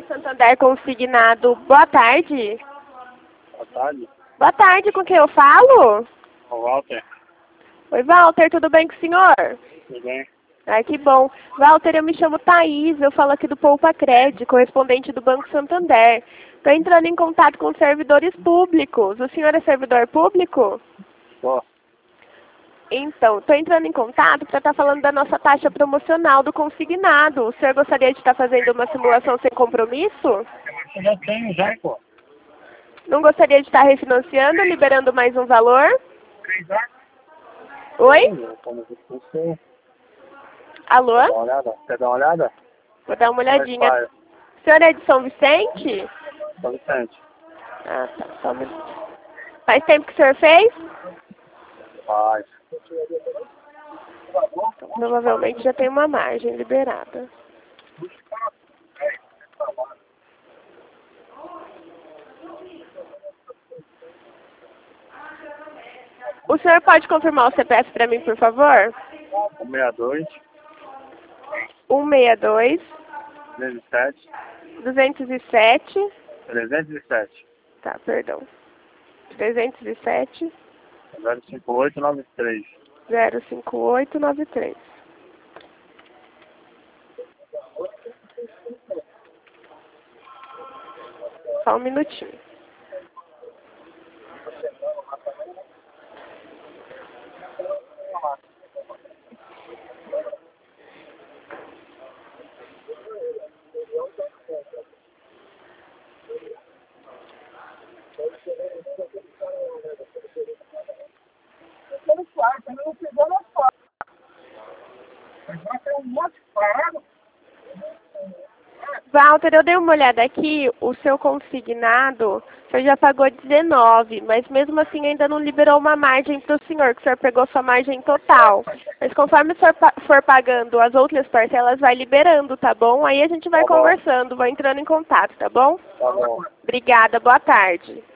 Santander consignado. Boa tarde. Boa tarde. Boa tarde, com quem eu falo? O Walter. Oi, Walter, tudo bem com o senhor? Tudo bem? Ai, que bom. Walter, eu me chamo Thaís, eu falo aqui do Poupa Cred, correspondente do Banco Santander. Estou entrando em contato com servidores públicos. O senhor é servidor público? Tô. Então, estou entrando em contato para estar falando da nossa taxa promocional do consignado. O senhor gostaria de estar fazendo uma simulação sem compromisso? Eu já tenho já, pô. Não gostaria de estar refinanciando, liberando mais um valor? Oi? Como você Alô? dá uma olhada? Quer dar uma olhada? Vou dar uma olhadinha. Vai, O senhor é de São Vicente? São Vicente. Ah, tá. Só um minuto. Faz tempo que o senhor fez? Faz. Então, provavelmente já tem uma margem liberada. O senhor pode confirmar o CPF para mim, por favor? 162, 162 17, 207. 307, Tá, perdão. 307 05893. 05893. Só um minutinho. Walter, eu dei uma olhada aqui, o seu consignado, o senhor já pagou 19, mas mesmo assim ainda não liberou uma margem para o senhor, que o senhor pegou sua margem total. Mas conforme o senhor for pagando as outras parcelas, vai liberando, tá bom? Aí a gente vai conversando, vai entrando em contato, tá bom? Tá bom. Obrigada, boa tarde.